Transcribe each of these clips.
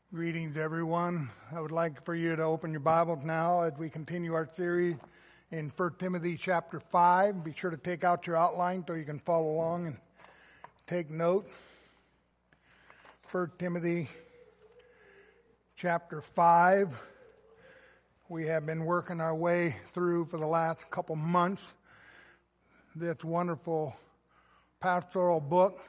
Greetings, everyone. I would like for you to open your Bibles now as we continue our series in 1 Timothy chapter 5. Be sure to take out your outline so you can follow along and take note. 1 Timothy chapter 5. We have been working our way through for the last couple months this wonderful pastoral book.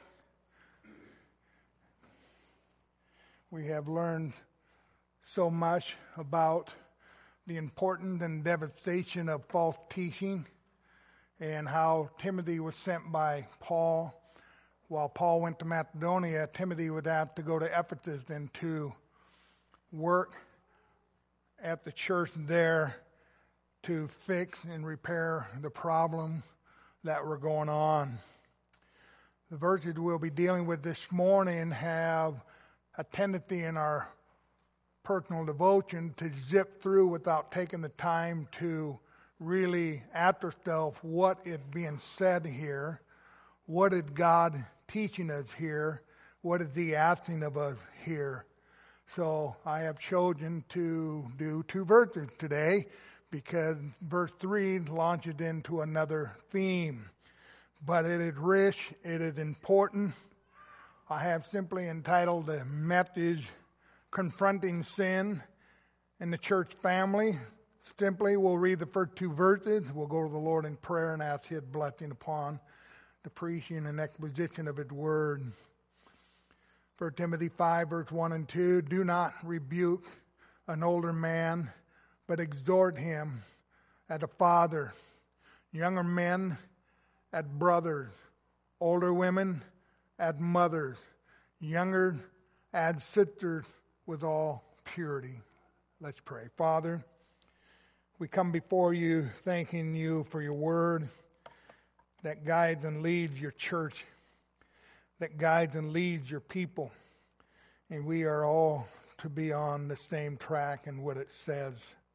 We have learned so much about the importance and devastation of false teaching and how Timothy was sent by Paul. While Paul went to Macedonia, Timothy would have to go to Ephesus and to work at the church there to fix and repair the problem that were going on. The verses we'll be dealing with this morning have a tendency in our personal devotion to zip through without taking the time to really ask ourselves what is being said here, what is God teaching us here, what is He asking of us here. So I have chosen to do two verses today because verse 3 launches into another theme. But it is rich, it is important. I have simply entitled the message, Confronting Sin in the Church Family. Simply, we'll read the first two verses. We'll go to the Lord in prayer and ask His blessing upon the preaching and exposition of His Word. 1 Timothy 5, verse 1 and 2, do not rebuke an older man, but exhort him as a father, younger men as brothers, older women as mothers, younger as sisters with all purity. Let's pray. Father, we come before you thanking you for your word that guides and leads your church, that guides and leads your people. And we are all to be on the same track in what it says.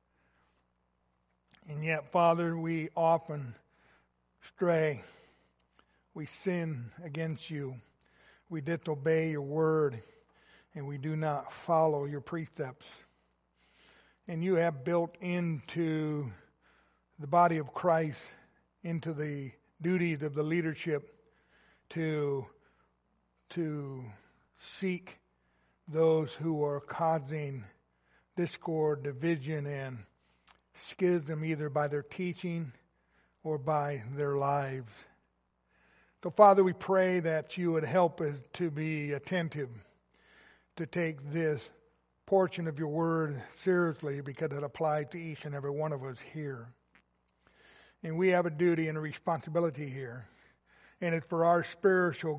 And yet, Father, we often stray. We sin against you. We disobey your word, and we do not follow your precepts. And you have built into the body of Christ, into the duties of the leadership, to seek those who are causing discord, division, and schism either by their teaching or by their lives. So, Father, we pray that you would help us to be attentive, to take this portion of your word seriously because it applies to each and every one of us here. And we have a duty and a responsibility here. And it's for our spiritual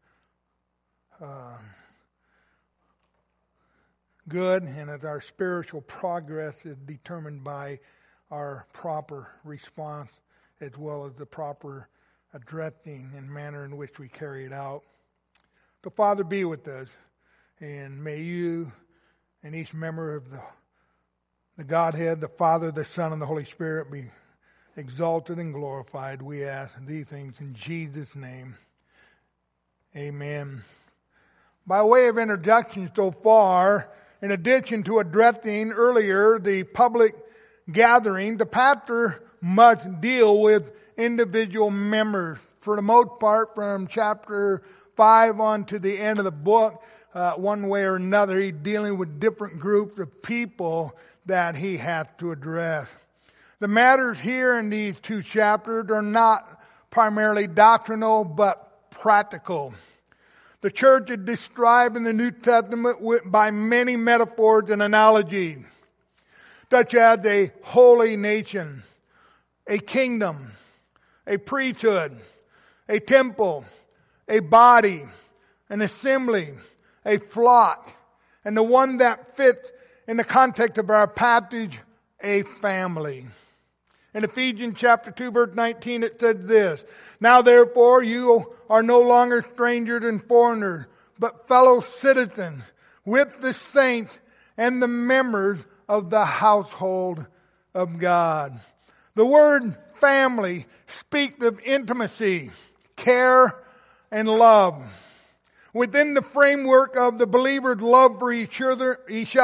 good, and as our spiritual progress is determined by our proper response as well as the proper addressing and manner in which we carry it out. So, Father, be with us, and may you and each member of the Godhead, the Father, the Son, and the Holy Spirit be exalted and glorified. We ask these things in Jesus' name. Amen. By way of introduction so far, in addition to addressing earlier the public gathering, the pastor must deal with individual members. For the most part, from chapter 5 on to the end of the book, one way or another, he's dealing with different groups of people that he has to address. The matters here in these two chapters are not primarily doctrinal, but practical. The church is described in the New Testament by many metaphors and analogies, such as a holy nation, a kingdom, a priesthood, a temple, a body, an assembly, a flock, and the one that fits in the context of our passage, a family. In Ephesians chapter 2, verse 19, it says this, now therefore you are no longer strangers and foreigners, but fellow citizens with the saints and the members of the household of God. The word family speaks of intimacy, care, and love. within the framework of the believer's love for each other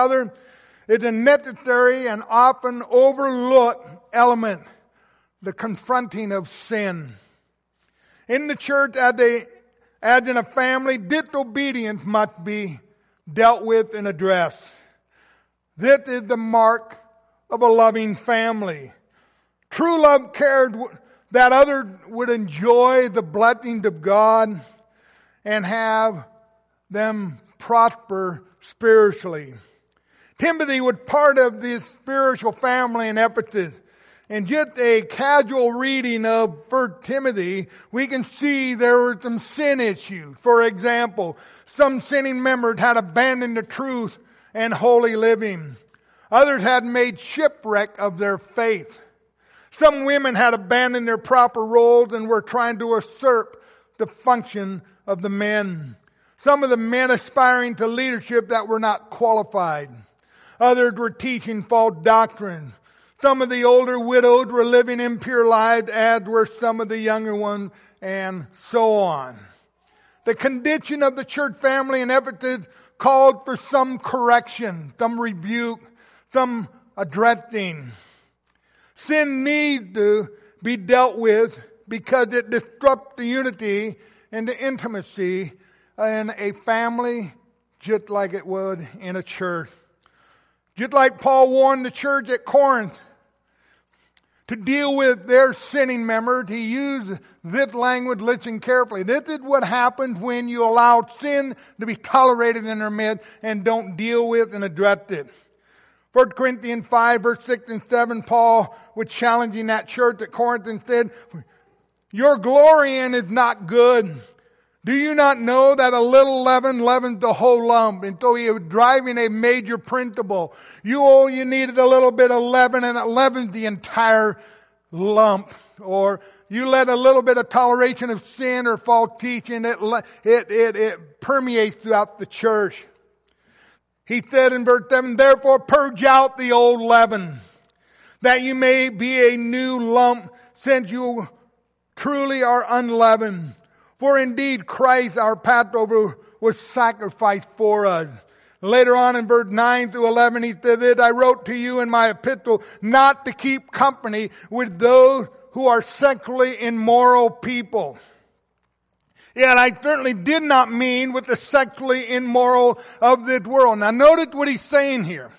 is a necessary and often overlooked element, the confronting of sin. In the church, as in a family, disobedience must be dealt with and addressed. This is the mark of a loving family. True love cares that others would enjoy the blessings of God and have them prosper spiritually. Timothy was part of this spiritual family in Ephesus. And just a casual reading of 1 Timothy, we can see there were some sin issues. For example, some sinning members had abandoned the truth and holy living. Others had made shipwreck of their faith. Some women had abandoned their proper roles and were trying to usurp the function of the men. Some of the men aspiring to leadership that were not qualified. Others were teaching false doctrine. Some of the older widows were living impure lives, as were some of the younger ones, and so on. The condition of the church family in Ephesus called for some correction, some rebuke, some addressing. Sin needs to be dealt with because it disrupts the unity and the intimacy in a family just like it would in a church. Just like Paul warned the church at Corinth to deal with their sinning members, he used this language, listen carefully. This is what happens when you allow sin to be tolerated in their midst and don't deal with and address it. 1 Corinthians 5, verse 6 and 7, Paul was challenging that church at Corinth and said, your glorying is not good. Do you not know that a little leaven leavens the whole lump? And so he was driving a major principle. You needed a little bit of leaven and it leavens the entire lump. Or you let a little bit of toleration of sin or false teaching, it permeates throughout the church. He said in verse 7, therefore purge out the old leaven, that you may be a new lump, since you truly are unleavened. For indeed Christ, our Passover, was sacrificed for us. Later on in verse 9 through 11, he said that I wrote to you in my epistle not to keep company with those who are sexually immoral people. Yet I certainly did not mean with the sexually immoral of this world. Now notice what he's saying here.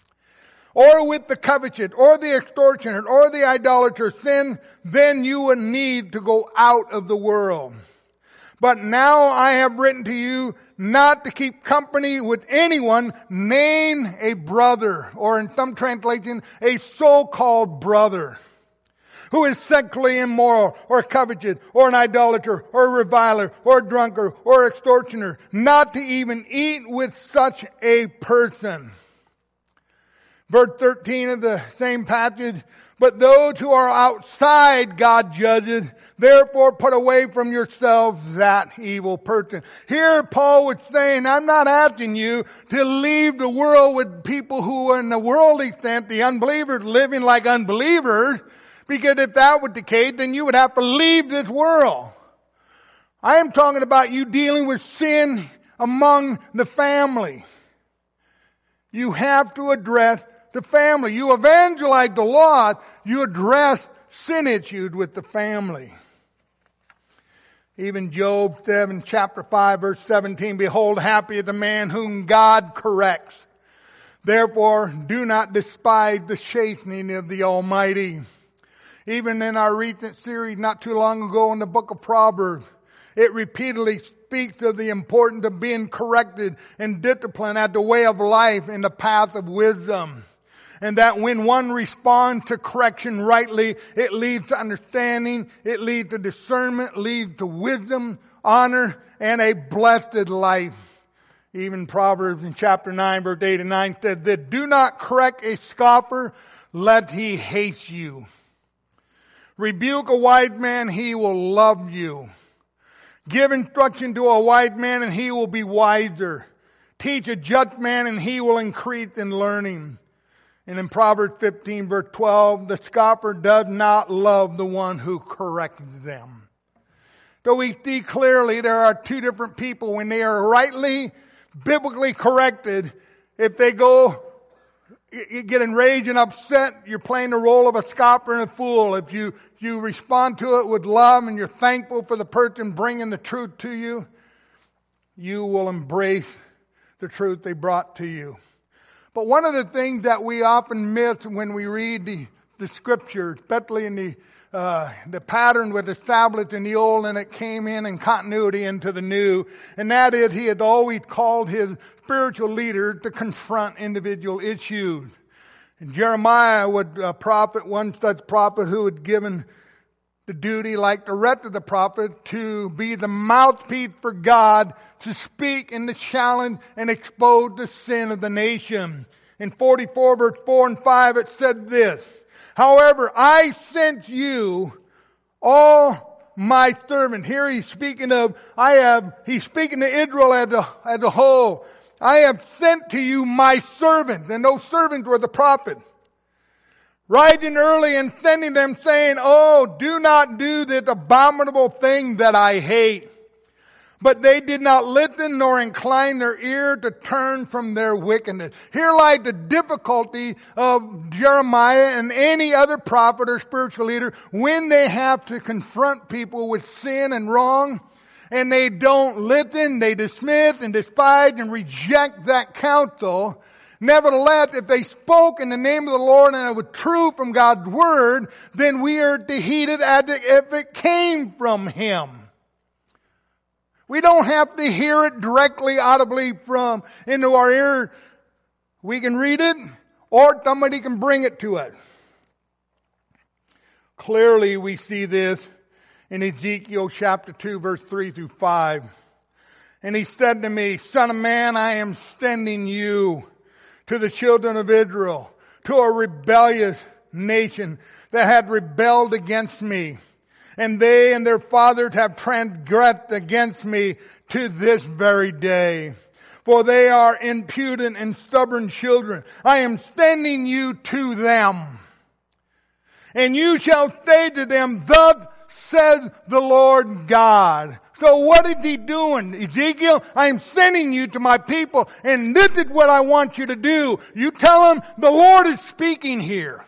Or with the covetous, or the extortionate, or the idolater, then you would need to go out of the world. But now I have written to you not to keep company with anyone named a brother, or in some translation, a so-called brother, who is sexually immoral, or covetous, or an idolater, or a reviler, or a drunkard, or extortioner, not to even eat with such a person. Verse 13 of the same passage, but those who are outside God judges, therefore put away from yourselves that evil person. Here Paul was saying, I'm not asking you to leave the world with people who are in the worldly sense, the unbelievers living like unbelievers, because if that was the case, then you would have to leave this world. I am talking about you dealing with sin among the family. You have to address the family. You evangelize the lost. You address sin issues with the family. Even Job said in chapter 5, verse 17, behold, happy is the man whom God corrects. Therefore, do not despise the chastening of the Almighty. Even in our recent series not too long ago in the book of Proverbs, it repeatedly speaks of the importance of being corrected and disciplined as the way of life in the path of wisdom. And that when one responds to correction rightly, it leads to understanding, it leads to discernment, leads to wisdom, honor, and a blessed life. Even Proverbs in chapter 9, verse 8 and 9 said that do not correct a scoffer, lest he hate you. Rebuke a wise man, he will love you. Give instruction to a wise man, and he will be wiser. Teach a just man, and he will increase in learning. And in Proverbs 15, verse 12, the scoffer does not love the one who corrects them. So we see clearly there are two different people when they are rightly, biblically corrected. If they you get enraged and upset, you're playing the role of a scoffer and a fool. If you respond to it with love and you're thankful for the person bringing the truth to you, you will embrace the truth they brought to you. But one of the things that we often miss when we read the scripture, especially in the pattern was established in the old and it came in continuity into the new. And that is, he had always called his spiritual leader to confront individual issues. And Jeremiah was a prophet, one such prophet who had given the duty, like the rest of the prophets, to be the mouthpiece for God, to speak in the challenge and expose the sin of the nation. In 44 verse 4 and 5 it said this, however, I sent you all my servants. Here he's speaking to Israel as a whole. I have sent to you my servants, and those servants were the prophets. Rising early and sending them saying, oh, do not do this abominable thing that I hate. But they did not listen nor incline their ear to turn from their wickedness. Here lies the difficulty of Jeremiah and any other prophet or spiritual leader when they have to confront people with sin and wrong, and they don't listen, they dismiss and despise and reject that counsel. Nevertheless, if they spoke in the name of the Lord and it was true from God's word, then we are to heed it as if it came from Him. We don't have to hear it directly, audibly into our ear. We can read it, or somebody can bring it to us. Clearly we see this in Ezekiel chapter 2, verse 3 through 5. And he said to me, Son of man, I am sending you to the children of Israel, to a rebellious nation that had rebelled against me. And they and their fathers have transgressed against me to this very day. For they are impudent and stubborn children. I am sending you to them. And you shall say to them, thus says the Lord God. So what is he doing? Ezekiel, I am sending you to my people, and this is what I want you to do. You tell them the Lord is speaking here.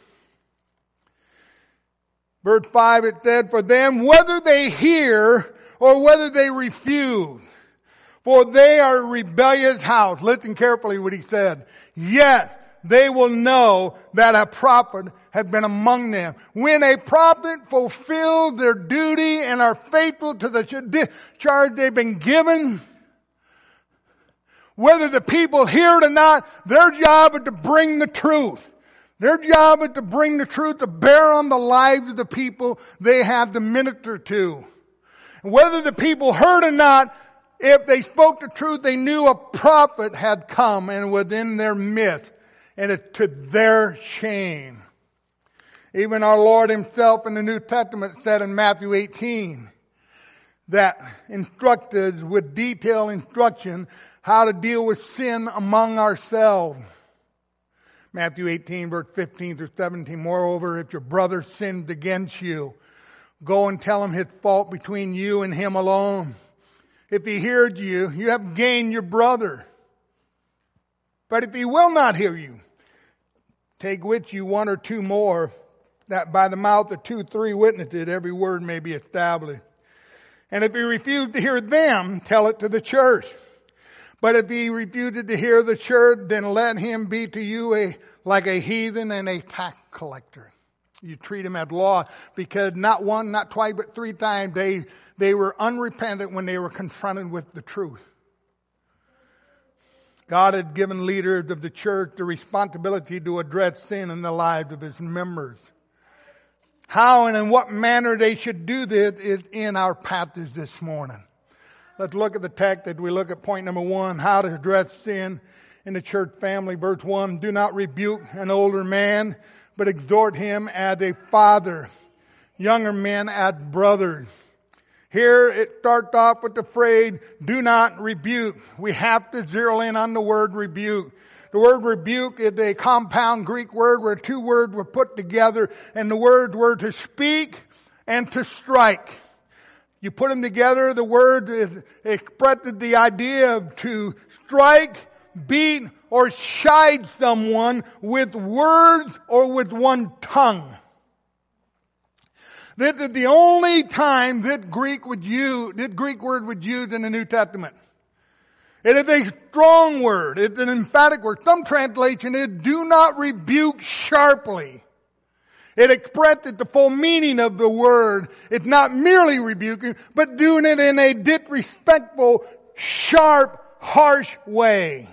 Verse 5 it said, for them, whether they hear or whether they refuse, for they are a rebellious house. Listen carefully what he said. Yet they will know that a prophet has been among them. When a prophet fulfills their duty and are faithful to the charge they've been given, whether the people hear it or not, their job is to bring the truth. Their job is to bring the truth to bear on the lives of the people they have to minister to. And whether the people heard or not, if they spoke the truth, they knew a prophet had come and was in their midst. And it's to their shame. Even our Lord himself in the New Testament said in Matthew 18 that instructed us with detailed instruction how to deal with sin among ourselves. Matthew 18, verse 15 through 17. Moreover, if your brother sins against you, go and tell him his fault between you and him alone. If he hears you, you have gained your brother. But if he will not hear you, take with you one or two more, that by the mouth of 2, 3 witnesses every word may be established. And if he refuses to hear them, tell it to the church. But if he refuses to hear the church, then let him be to you like a heathen and a tax collector. You treat him as law, because not one, not twice, but 3 times they were unrepentant when they were confronted with the truth. God had given leaders of the church the responsibility to address sin in the lives of his members. How and in what manner they should do this is in our passage this morning. Let's look at the text as we look at point number 1, how to address sin in the church family. Verse 1, do not rebuke an older man, but exhort him as a father, younger men as brothers. Here it starts off with the phrase, do not rebuke. We have to zero in on the word rebuke. The word rebuke is a compound Greek word where 2 words were put together, and the words were to speak and to strike. You put them together, the word expressed the idea of to strike, beat, or chide someone with words or with one tongue. This is the only time that Greek word was used in the New Testament. It is a strong word. It's an emphatic word. Some translation is do not rebuke sharply. It expresses the full meaning of the word. It's not merely rebuking, but doing it in a disrespectful, sharp, harsh way.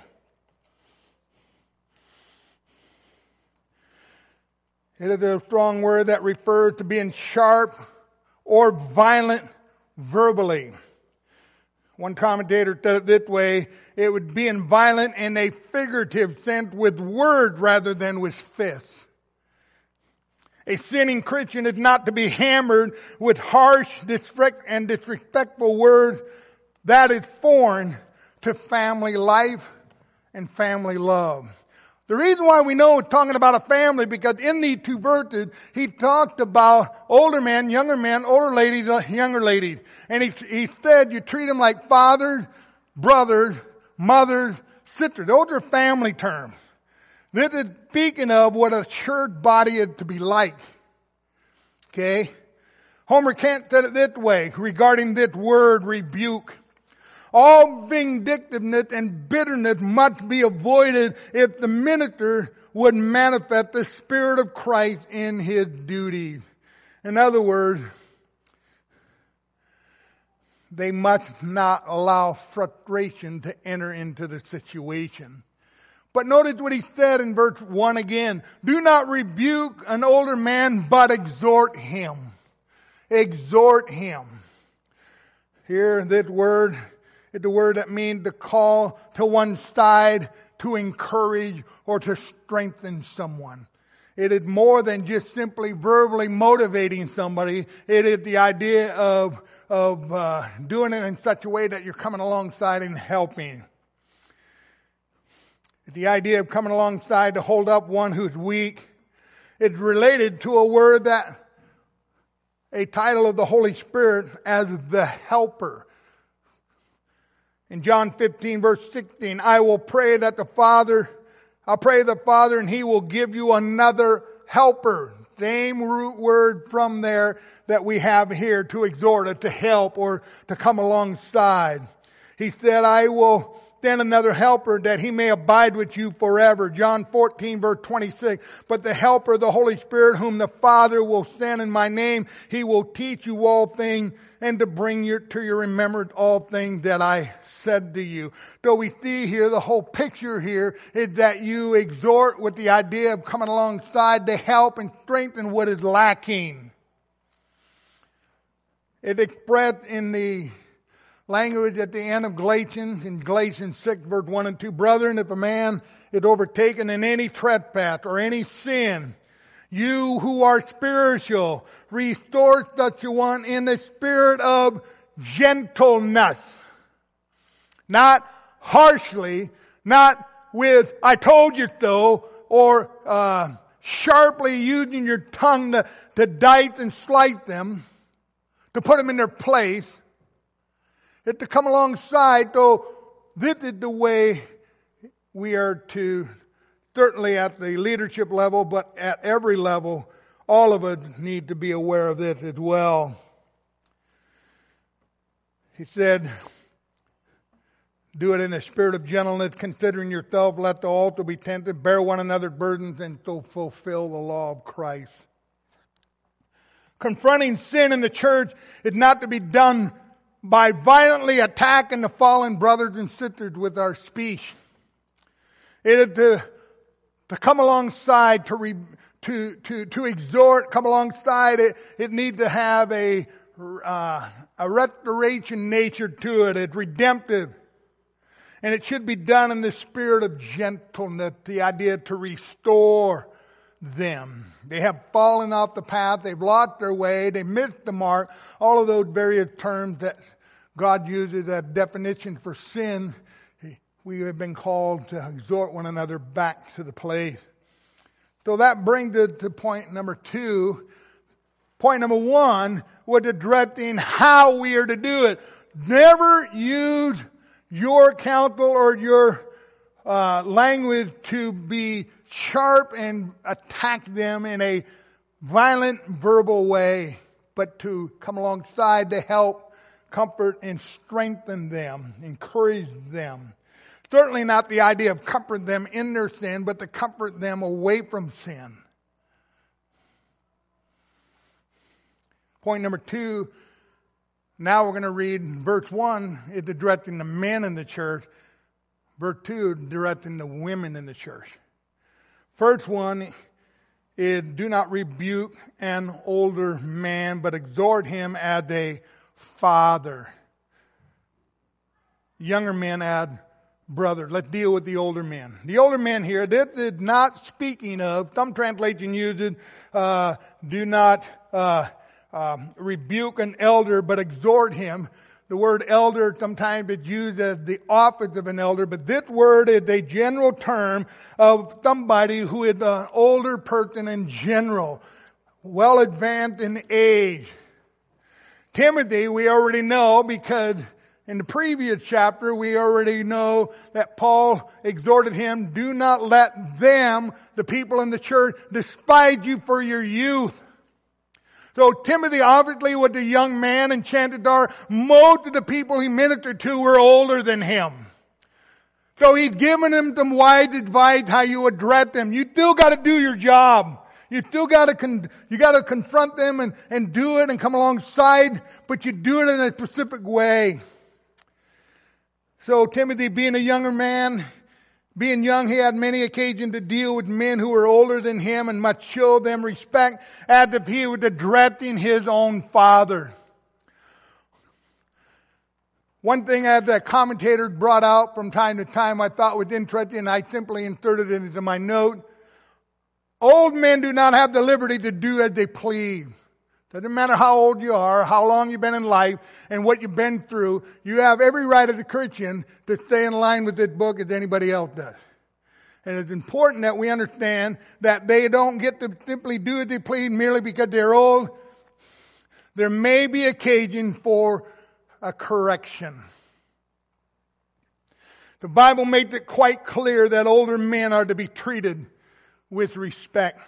It is a strong word that refers to being sharp or violent verbally. One commentator said it this way: it would be violent in a figurative sense with words rather than with fists. A sinning Christian is not to be hammered with harsh and disrespectful words. That is foreign to family life and family love. The reason why we know it's talking about a family, because in these two verses, he talked about older men, younger men, older ladies, younger ladies. And he said you treat them like fathers, brothers, mothers, sisters. Those are family terms. This is speaking of what a church body is to be like. Okay? Homer Kent said it this way regarding this word rebuke. All vindictiveness and bitterness must be avoided if the minister would manifest the Spirit of Christ in his duties. In other words, they must not allow frustration to enter into the situation. But notice what he said in verse 1 again. Do not rebuke an older man, but exhort him. Exhort him. Here, this word is the word that means to call to one side, to encourage, or to strengthen someone. It is more than just simply verbally motivating somebody. It is the idea of doing it in such a way that you're coming alongside and helping. The idea of coming alongside to hold up one who's weak. It's related to a word a title of the Holy Spirit as the helper. In John 15 verse 16, I'll pray the Father and He will give you another helper. Same root word from there that we have here, to exhort or to help or to come alongside. He said, I will send another helper that he may abide with you forever. John 14 verse 26. But the helper, the Holy Spirit, whom the Father will send in my name, he will teach you all things and to bring to your remembrance all things that I said to you. So we see here, the whole picture here is that you exhort with the idea of coming alongside to help and strengthen what is lacking. It expressed in the language at the end of Galatians, in Galatians 6 verse 1 and 2. Brethren, if a man is overtaken in any trespass or any sin, you who are spiritual, restore such a one in the spirit of gentleness. Not harshly, not with, I told you so, or sharply using your tongue to dice and slice them, to put them in their place. It's to come alongside, though this is the way we are to, certainly at the leadership level, but at every level, all of us need to be aware of this as well. He said, do it in a spirit of gentleness, considering yourself, let the altar be tempted, bear one another's burdens, and so fulfill the law of Christ. Confronting sin in the church is not to be done by violently attacking the fallen brothers and sisters with our speech. It is to come alongside, to exhort, come alongside. It needs to have a restoration nature to it. It's redemptive. And it should be done in the spirit of gentleness, the idea to restore them. They have fallen off the path. They've lost their way. They missed the mark. All of those various terms that God uses as definition for sin, we have been called to exhort one another back to the place. So that brings us to point number 2. Point number one was addressing how we are to do it. Never use your counsel or your language to be sharp and attack them in a violent verbal way, but to come alongside to help, comfort, and strengthen them, encourage them. Certainly not the idea of comfort them in their sin, but to comfort them away from sin. Point number two, now we're going to read verse 1, it's addressing the men in the church. Verse 2, directing the women in the church. First one is, do not rebuke an older man, but exhort him as a father. Younger men add brother. Let's deal with the older men. The older men here, this is not speaking of, some translation uses, do not rebuke an elder, but exhort him. The word elder sometimes is used as the office of an elder, but this word is a general term of somebody who is an older person in general, well advanced in age. Timothy, we already know, because in the previous chapter, we already know that Paul exhorted him, do not let them, the people in the church, despise you for your youth. So Timothy obviously was a young man, and chances are most of the people he ministered to were older than him. So he's given them some wise advice how you address them. You still got to do your job. You still got to confront them and do it and come alongside, but you do it in a specific way. So Timothy, being a younger man, being young, he had many occasions to deal with men who were older than him and must show them respect as if he was addressing his own father. One thing as the commentators brought out from time to time I thought was interesting, and I simply inserted it into my note. Old men do not have the liberty to do as they please. Doesn't matter how old you are, how long you've been in life, and what you've been through. You have every right as a Christian to stay in line with this book as anybody else does. And it's important that we understand that they don't get to simply do as they please merely because they're old. There may be occasion for a correction. The Bible makes it quite clear that older men are to be treated with respect.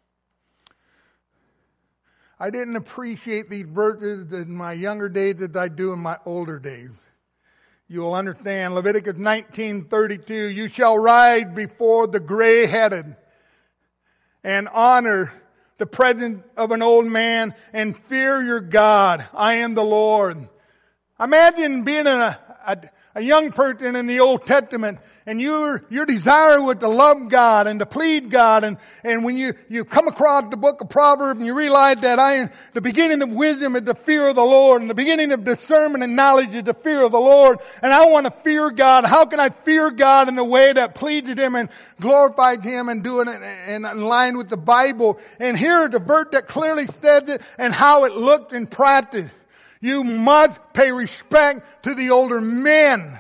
I didn't appreciate these verses in my younger days as I do in my older days. You will understand Leviticus 19:32, you shall ride before the gray-headed and honor the presence of an old man and fear your God. I am the Lord. Imagine being a young person in the Old Testament, and your desire was to love God and to please God, and when you come across the book of Proverbs and you realize that the beginning of wisdom is the fear of the Lord, and the beginning of discernment and knowledge is the fear of the Lord, and I want to fear God. How can I fear God in a way that pleases Him and glorifies Him and do it in line with the Bible? And here is the verse that clearly says it and how it looked in practice. You must pay respect to the older men.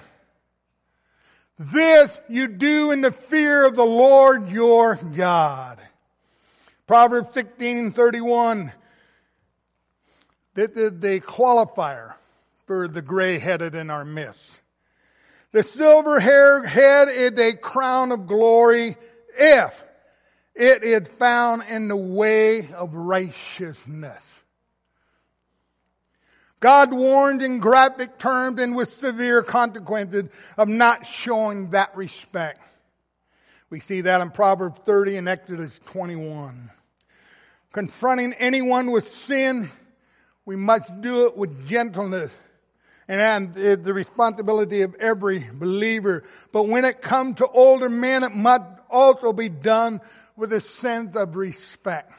This you do in the fear of the Lord your God. Proverbs 16:31. This is the qualifier for the gray-headed in our midst. The silver-haired head is a crown of glory if it is found in the way of righteousness. God warned in graphic terms and with severe consequences of not showing that respect. We see that in Proverbs 30 and Exodus 21. Confronting anyone with sin, we must do it with gentleness. And it's the responsibility of every believer. But when it comes to older men, it must also be done with a sense of respect.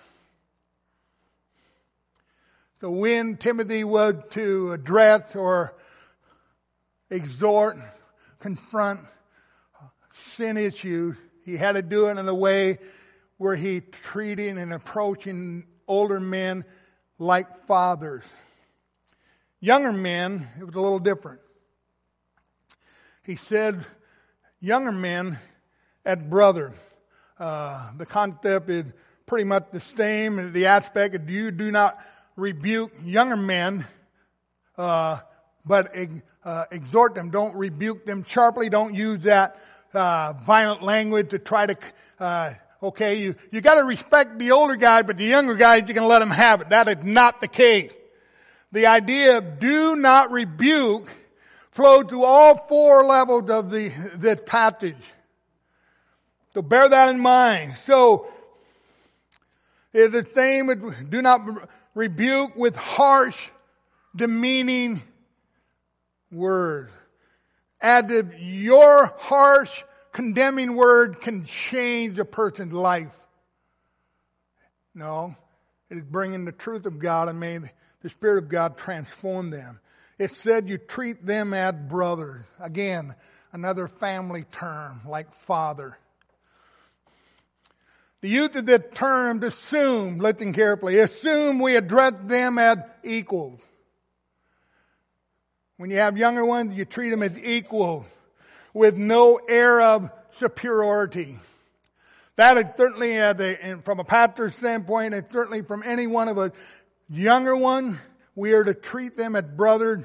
So when Timothy was to address or exhort, confront sin issues, he had to do it in a way where he treated and approaching older men like fathers. Younger men, it was a little different. He said, younger men as brother. The concept is pretty much the same. The aspect of you do not rebuke younger men, but exhort them. Don't rebuke them sharply. Don't use that violent language to try to, you got to respect the older guy, but the younger guys, you can let them have it. That is not the case. The idea of do not rebuke flowed through all four levels of the passage. So bear that in mind. So, it's the same with do not rebuke with harsh, demeaning words. As if your harsh, condemning word can change a person's life. No, it is bringing the truth of God, and may the Spirit of God transform them. It said you treat them as brothers. Again, another family term like father. The use of this term, assume, listen carefully, assume we address them as equals. When you have younger ones, you treat them as equals with no air of superiority. That is certainly, from a pastor's standpoint, and certainly from any one of us younger one, we are to treat them as brothers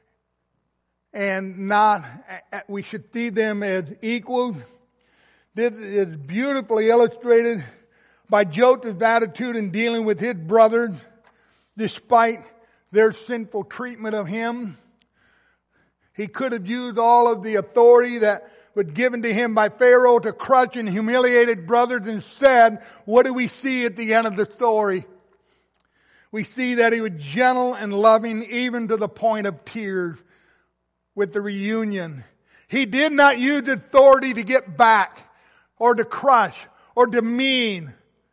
and not, we should see them as equals. This is beautifully illustrated by Joseph's attitude in dealing with his brothers despite their sinful treatment of him. He could have used all of the authority that was given to him by Pharaoh to crush and humiliate his brothers. Instead, what do we see at the end of the story? We see that he was gentle and loving even to the point of tears with the reunion. He did not use authority to get back or to crush or demean.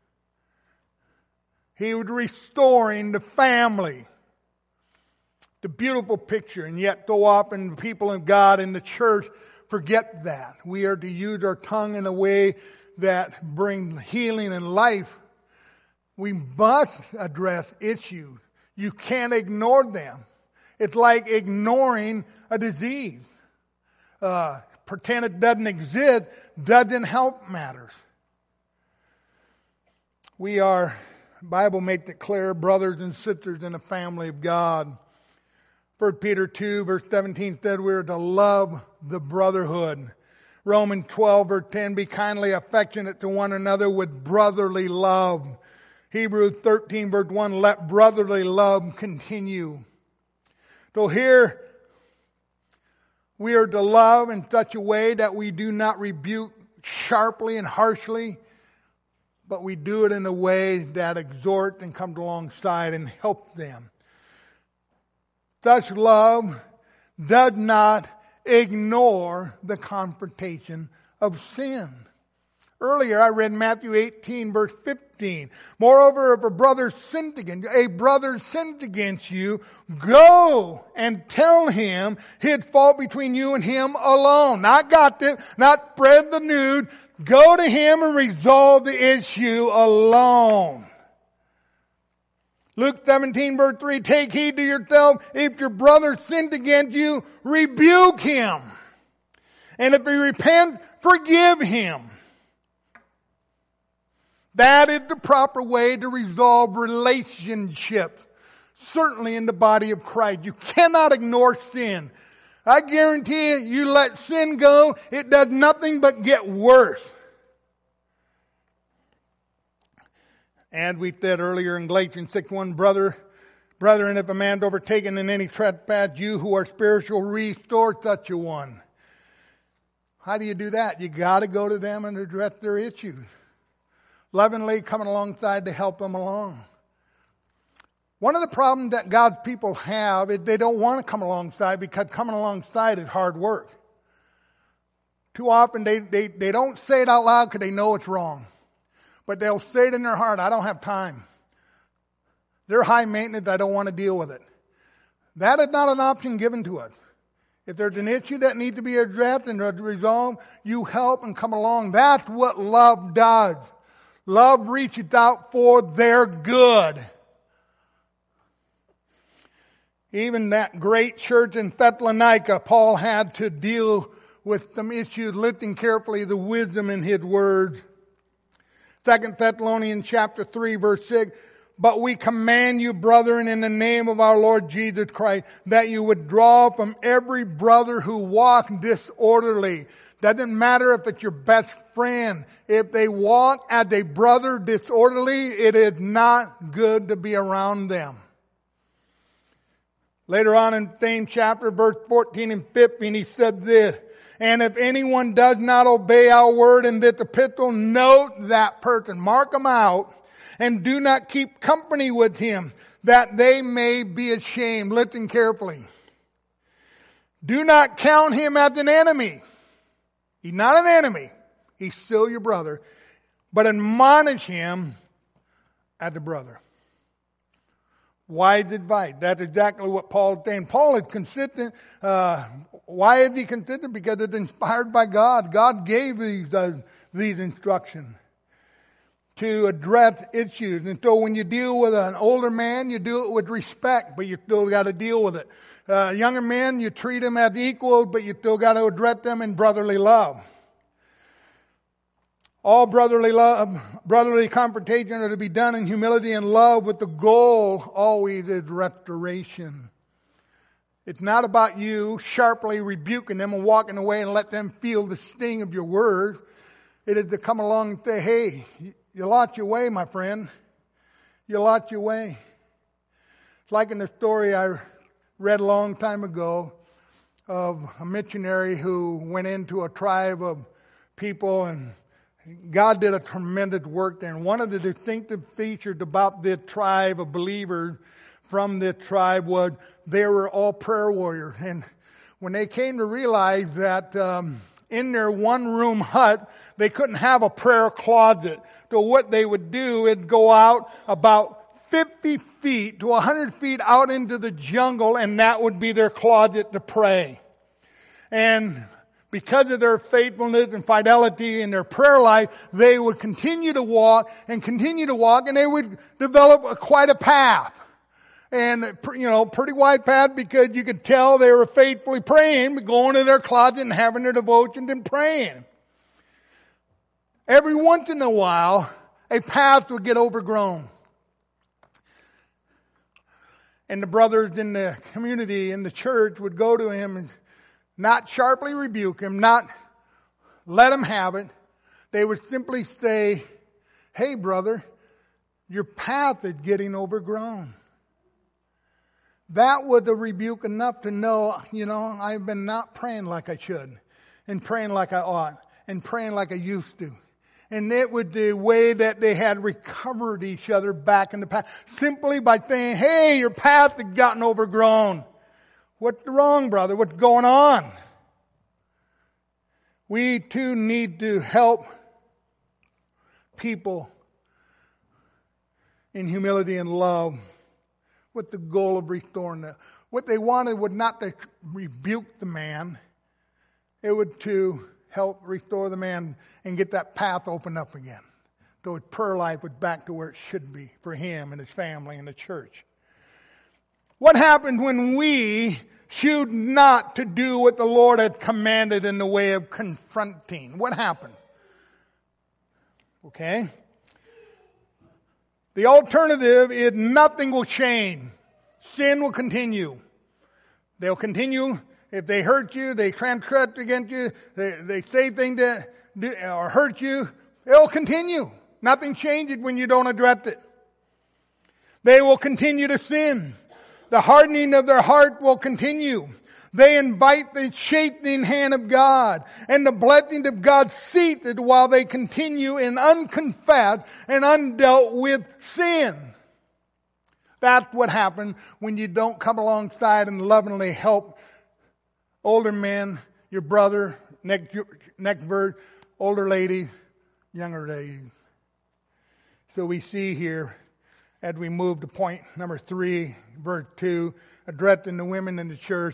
He was restoring the family. The beautiful picture, and yet so often the people of God in the church forget that. We are to use our tongue in a way that brings healing and life. We must address issues. You can't ignore them. It's like ignoring a disease. Pretend it doesn't exist doesn't help matters. We are, the Bible makes it clear, brothers and sisters in the family of God. 1 Peter 2 verse 17 said we are to love the brotherhood. Romans 12 verse 10, be kindly affectionate to one another with brotherly love. Hebrews 13 verse 1, let brotherly love continue. So here, we are to love in such a way that we do not rebuke sharply and harshly, but we do it in a way that exhorts and comes alongside and helps them. Such love does not ignore the confrontation of sin. Earlier I read Matthew 18 verse 15. Moreover, if a brother sinned against you, go and tell him his fault between you and him alone. Not gossip, not spread the news. Go to him and resolve the issue alone. Luke 17 verse 3, take heed to yourself. If your brother sinned against you, rebuke him. And if he repents, forgive him. That is the proper way to resolve relationships. Certainly in the body of Christ. You cannot ignore sin. I guarantee you let sin go, it does nothing but get worse. And we said earlier in Galatians 6:1, brethren, if a man is overtaken in any trespass, you who are spiritual, restore such a one. How do you do that? You got to go to them and address their issues. Lovingly coming alongside to help them along. One of the problems that God's people have is they don't want to come alongside because coming alongside is hard work. Too often they don't say it out loud because they know it's wrong. But they'll say it in their heart, I don't have time. They're high maintenance, I don't want to deal with it. That is not an option given to us. If there's an issue that needs to be addressed and resolved, you help and come along. That's what love does. Love reaches out for their good. Even that great church in Thessalonica, Paul had to deal with some issues, listening carefully the wisdom in his words. 2 Thessalonians chapter 3 verse 6, But we command you, brethren, in the name of our Lord Jesus Christ, that you withdraw from every brother who walks disorderly. Doesn't matter if it's your best friend. If they walk as a brother disorderly, it is not good to be around them. Later on in the same chapter, verse 14 and 15, he said this, and if anyone does not obey our word in this epistle, note that person, mark him out, and do not keep company with him, that they may be ashamed. Listen carefully. Do not count him as an enemy. He's not an enemy. He's still your brother. But admonish him as a brother. Wise advice. That's exactly what Paul is saying. Paul is consistent. Why is he consistent? Because it's inspired by God. God gave these instructions to address issues. And so when you deal with an older man, you do it with respect, but you still got to deal with it. Younger men, you treat them as equal, but you still got to address them in brotherly love. All brotherly confrontation are to be done in humility and love, with the goal always is restoration. It's not about you sharply rebuking them and walking away and let them feel the sting of your words. It is to come along and say, hey, you lost your way, my friend. You lost your way. It's like in the story I read a long time ago of a missionary who went into a tribe of people, and God did a tremendous work there. And one of the distinctive features about this tribe of believers from this tribe was they were all prayer warriors. And when they came to realize that in their one-room hut, they couldn't have a prayer closet. So what they would do is go out about 50 feet to 100 feet out into the jungle, and that would be their closet to pray. And because of their faithfulness and fidelity in their prayer life, they would continue to walk, and they would develop quite a path. And, pretty wide path, because you could tell they were faithfully praying, going to their closet and having their devotions and praying. Every once in a while, a path would get overgrown. And the brothers in the community, in the church, would go to him and not sharply rebuke him, not let him have it. They would simply say, hey, brother, your path is getting overgrown. That was a rebuke enough to know, I've been not praying like I should, and praying like I ought, and praying like I used to. And it was the way that they had recovered each other back in the past, simply by saying, hey, your path has gotten overgrown. What's wrong, brother? What's going on? We too need to help people in humility and love with the goal of restoring them. What they wanted was not to rebuke the man. It was to help restore the man and get that path opened up again. So his prayer life was back to where it should be for him and his family and the church. What happened when we choose not to do what the Lord had commanded in the way of confronting? What happened? Okay. The alternative is nothing will change. Sin will continue. They'll continue. If they hurt you, they transgress against you, they say things that or hurt you, it'll continue. Nothing changes when you don't address it. They will continue to sin. The hardening of their heart will continue. They invite the shaping hand of God, and the blessing of God ceases while they continue in unconfessed and undealt with sin. That's what happens when you don't come alongside and lovingly help older men, your brother, next verse, older lady, younger lady. So we see here, as we move to point number 3, verse 2, addressing the women in the church.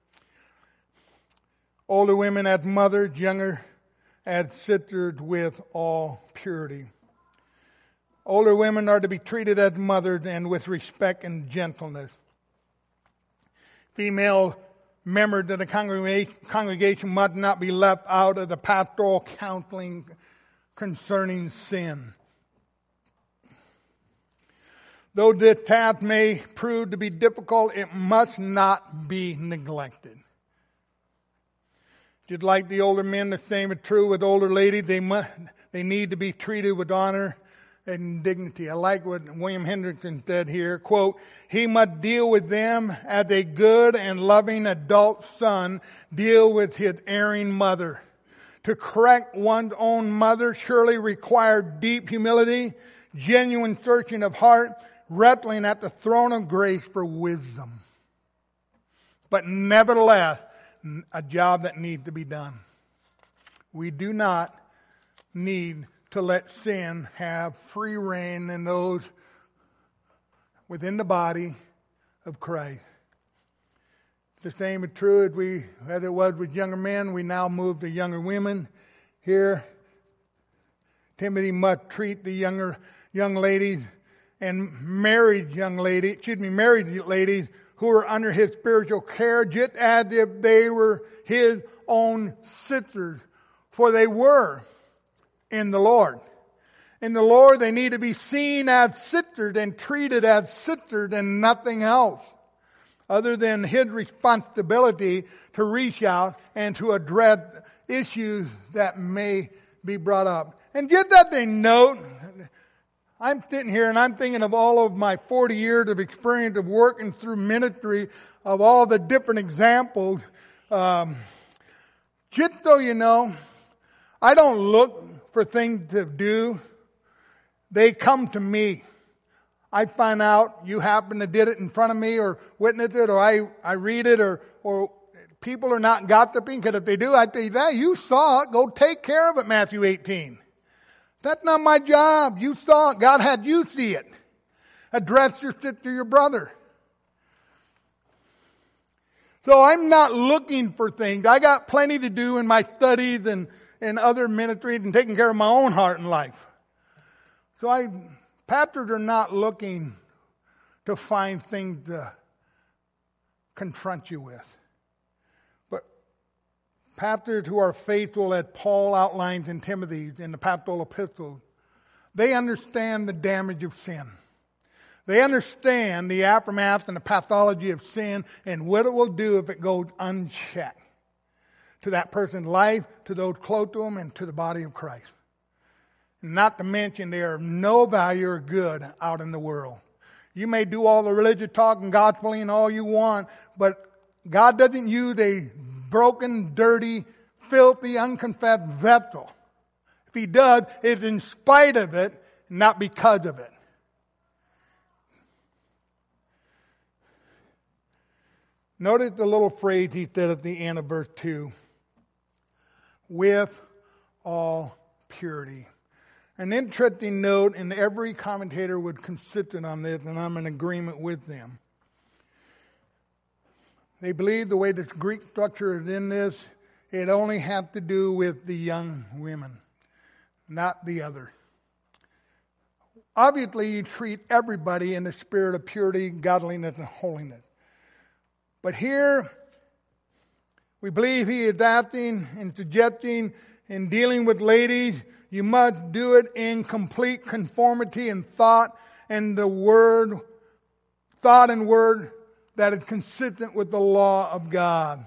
Older women as mothers, younger as sisters with all purity. Older women are to be treated as mothers and with respect and gentleness. Female members of the congregation must not be left out of the pastoral counseling concerning sin. Though this task may prove to be difficult, it must not be neglected. Just like the older men, the same is true with older ladies. They need to be treated with honor and dignity. I like what William Hendrickson said here. Quote, he must deal with them as a good and loving adult son deal with his erring mother. To correct one's own mother surely required deep humility, genuine searching of heart, wrestling at the throne of grace for wisdom. But nevertheless, a job that needs to be done. We do not need to let sin have free reign in those within the body of Christ. The same is true as it was with younger men. We now move to younger women. Here, Timothy must treat the young ladies and married ladies who are under his spiritual care, just as if they were his own sisters, for they were in the Lord. In the Lord, they need to be seen as sisters and treated as sisters and nothing else, other than his responsibility to reach out and to address issues that may be brought up. And just that they note, I'm sitting here and I'm thinking of all of my 40 years of experience of working through ministry, of all the different examples. Just so you know, I don't look for things to do. They come to me. I find out you happen to did it in front of me or witnessed it, or I read it, or people are not gossiping, because if they do, I tell you that. You saw it. Go take care of it, Matthew 18. That's not my job. You saw it. God had you see it. Address your sister, your brother. So I'm not looking for things. I got plenty to do in my studies and other ministries and taking care of my own heart and life. So pastors are not looking to find things to confront you with. But pastors who are faithful, as Paul outlines in Timothy in the pastoral epistles, they understand the damage of sin. They understand the aftermath and the pathology of sin and what it will do if it goes unchecked to that person's life, to those close to them, and to the body of Christ. Not to mention they are of no value or good out in the world. You may do all the religious talk and gospeling all you want, but God doesn't use a broken, dirty, filthy, unconfessed vessel. If He does, it's in spite of it, not because of it. Notice the little phrase he said at the end of verse 2. With all purity. An interesting note, and every commentator would consistent on this, and I'm in agreement with them. They believe the way this Greek structure is in this, it only has to do with the young women, not the other. Obviously, you treat everybody in the spirit of purity, godliness, and holiness. But here, we believe he is acting and suggesting in dealing with ladies, you must do it in complete conformity in thought and word that is consistent with the law of God.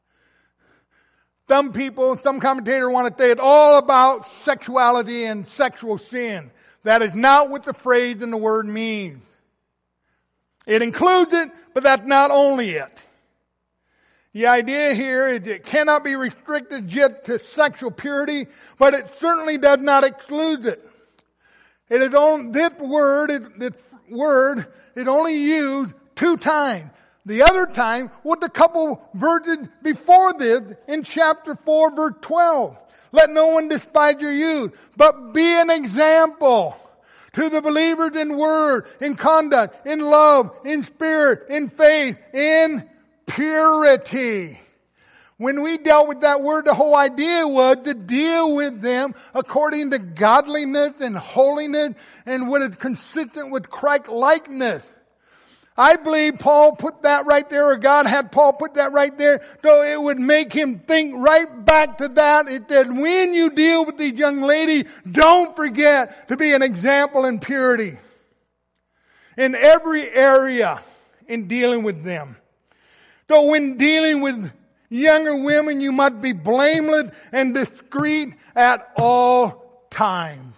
Some commentators want to say it's all about sexuality and sexual sin. That is not what the phrase and the word means. It includes it, but that's not only it. The idea here is it cannot be restricted just to sexual purity, but it certainly does not exclude it. It is on this word is only used 2 times. The other time was the couple verses before this in chapter 4, verse 12. Let no one despise your youth, but be an example to the believers in word, in conduct, in love, in spirit, in faith, in purity. When we dealt with that word, the whole idea was to deal with them according to godliness and holiness and what is consistent with Christ-likeness. I believe Paul put that right there, or God had Paul put that right there, so it would make him think right back to that. It said, when you deal with these young ladies, don't forget to be an example in purity. in every area in dealing with them. So when dealing with younger women, you must be blameless and discreet at all times.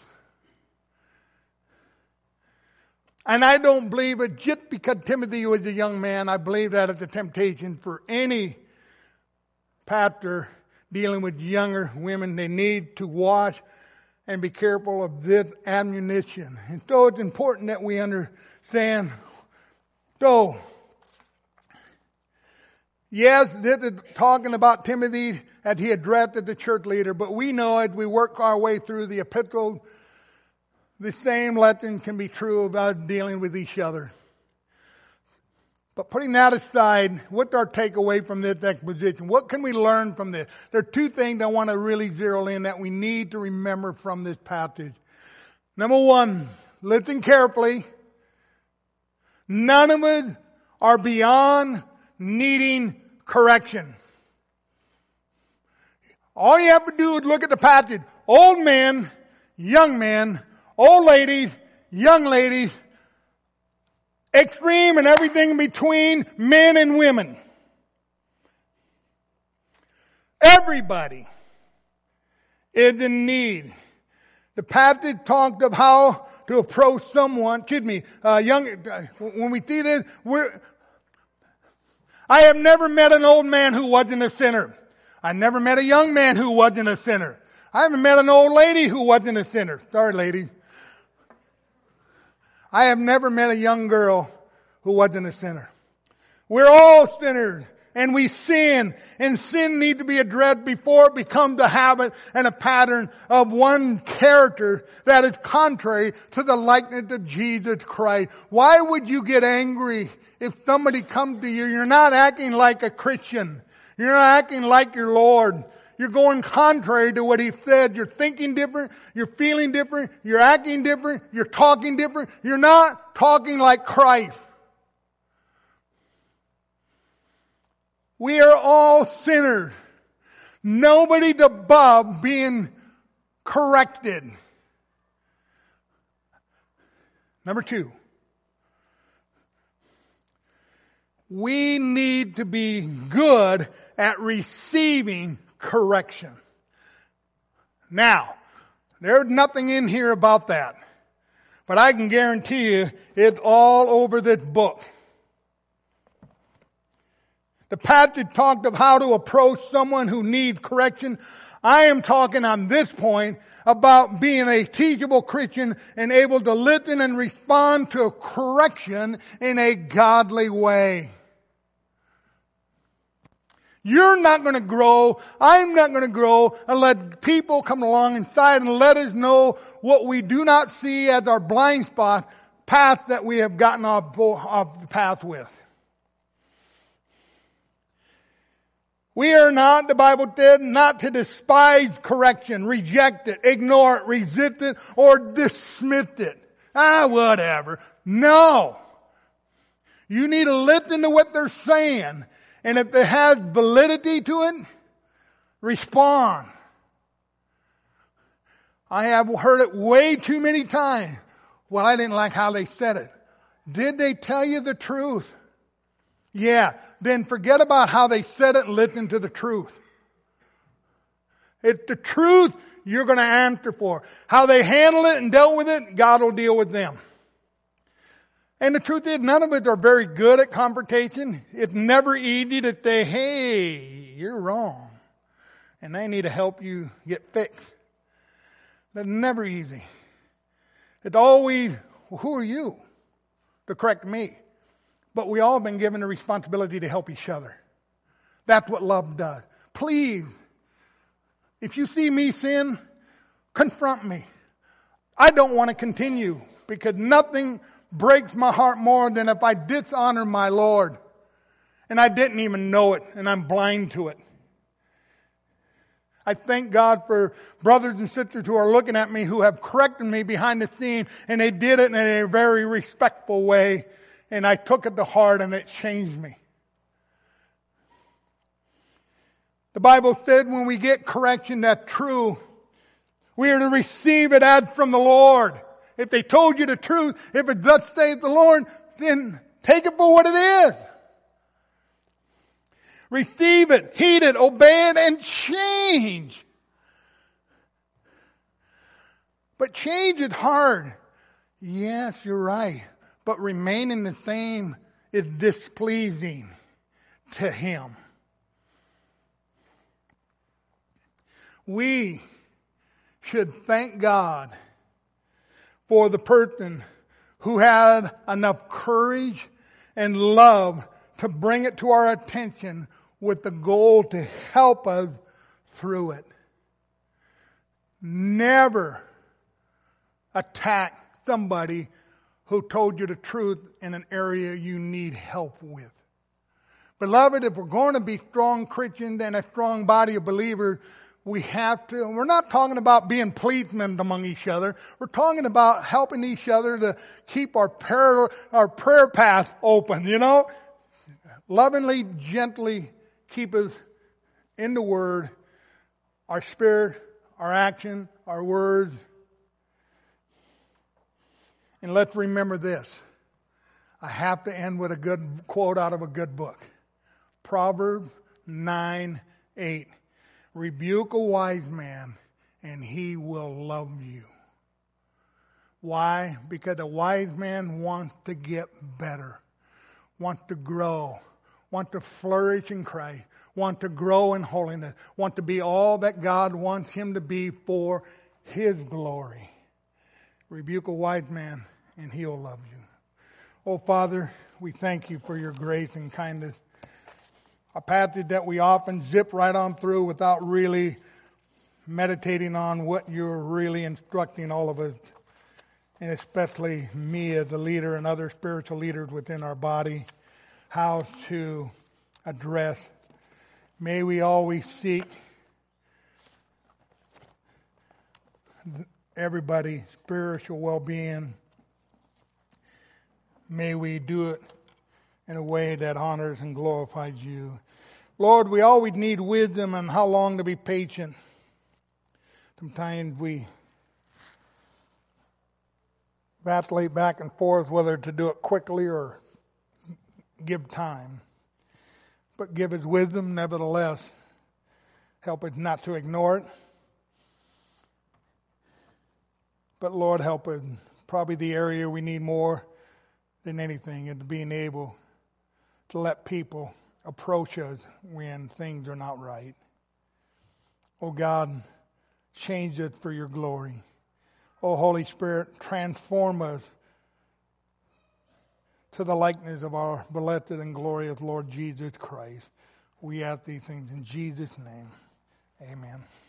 And I don't believe it just because Timothy was a young man. I believe that it's a temptation for any pastor dealing with younger women. They need to watch and be careful of this ammunition. And so it's important that we understand. So, yes, this is talking about Timothy as he addressed the church leader, but we know as we work our way through the epistle, the same lesson can be true about dealing with each other. But putting that aside, what's our takeaway from this exposition? What can we learn from this? There are two things I want to really zero in that we need to remember from this passage. Number one, listen carefully. None of us are beyond needing correction. All you have to do is look at the passage. Old men, young men, old ladies, young ladies, extreme and everything in between, men and women. Everybody is in need. The passage talked of how to approach someone, when we see this, I have never met an old man who wasn't a sinner. I never met a young man who wasn't a sinner. I haven't met an old lady who wasn't a sinner. Sorry, lady. I have never met a young girl who wasn't a sinner. We're all sinners, and we sin, and sin needs to be addressed before it becomes a habit and a pattern of one character that is contrary to the likeness of Jesus Christ. Why would you get angry if somebody comes to you? You're not acting like a Christian. You're not acting like your Lord. You're going contrary to what He said. You're thinking different. You're feeling different. You're acting different. You're talking different. You're not talking like Christ. We are all sinners. Nobody's above being corrected. Number two, we need to be good at receiving correction. Now, there's nothing in here about that. But I can guarantee you it's all over this book. The passage talked of how to approach someone who needs correction. I am talking on this point about being a teachable Christian and able to listen and respond to correction in a godly way. You're not going to grow. I'm not going to grow unless people come along inside and let us know what we do not see as our blind spot, path that we have gotten off the path with. We are not, the Bible said, not to despise correction, reject it, ignore it, resist it, or dismiss it. Whatever. No. You need to listen to what they're saying. And if it has validity to it, respond. I have heard it way too many times. Well, I didn't like how they said it. Did they tell you the truth? Yeah. Then forget about how they said it and listen to the truth. It's the truth you're going to answer for. How they handle it and dealt with it, God will deal with them. And the truth is, none of us are very good at confrontation. It's never easy to say, hey, you're wrong. And I need to help you get fixed. That's never easy. It's always, well, who are you to correct me? But we all have been given the responsibility to help each other. That's what love does. Please, if you see me sin, confront me. I don't want to continue because nothing breaks my heart more than if I dishonor my Lord and I didn't even know it and I'm blind to it. I thank God for brothers and sisters who are looking at me who have corrected me behind the scene, and they did it in a very respectful way, and I took it to heart and it changed me. The Bible said when we get correction, that's true. We are to receive it as from the Lord. If they told you the truth, if it does saith the Lord, then take it for what it is. Receive it, heed it, obey it, and change. But change is hard. Yes, you're right. But remaining the same is displeasing to Him. We should thank God for the person who had enough courage and love to bring it to our attention with the goal to help us through it. Never attack somebody who told you the truth in an area you need help with. Beloved, if we're going to be strong Christians and a strong body of believers, we have to, and we're not talking about being policemen among each other. We're talking about helping each other to keep our prayer path open, Lovingly, gently keep us in the Word, our spirit, our action, our words. And let's remember this. I have to end with a good quote out of a good book. Proverbs 9:8. Rebuke a wise man, and he will love you. Why? Because a wise man wants to get better, wants to grow, wants to flourish in Christ, wants to grow in holiness, wants to be all that God wants him to be for His glory. Rebuke a wise man, and He'll love you. Oh, Father, we thank You for Your grace and kindness. A passage that we often zip right on through without really meditating on what You're really instructing all of us, and especially me as a leader and other spiritual leaders within our body, how to address. May we always seek everybody's spiritual well-being. May we do it in a way that honors and glorifies You. Lord, we always need wisdom on how long to be patient. Sometimes we vacillate back and forth whether to do it quickly or give time. But give us wisdom, nevertheless. Help us not to ignore it. But Lord, help us. Probably the area we need more than anything is being able to let people approach us when things are not right. Oh God, change it for Your glory. Oh Holy Spirit, transform us to the likeness of our blessed and glorious Lord Jesus Christ. We ask these things in Jesus' name. Amen.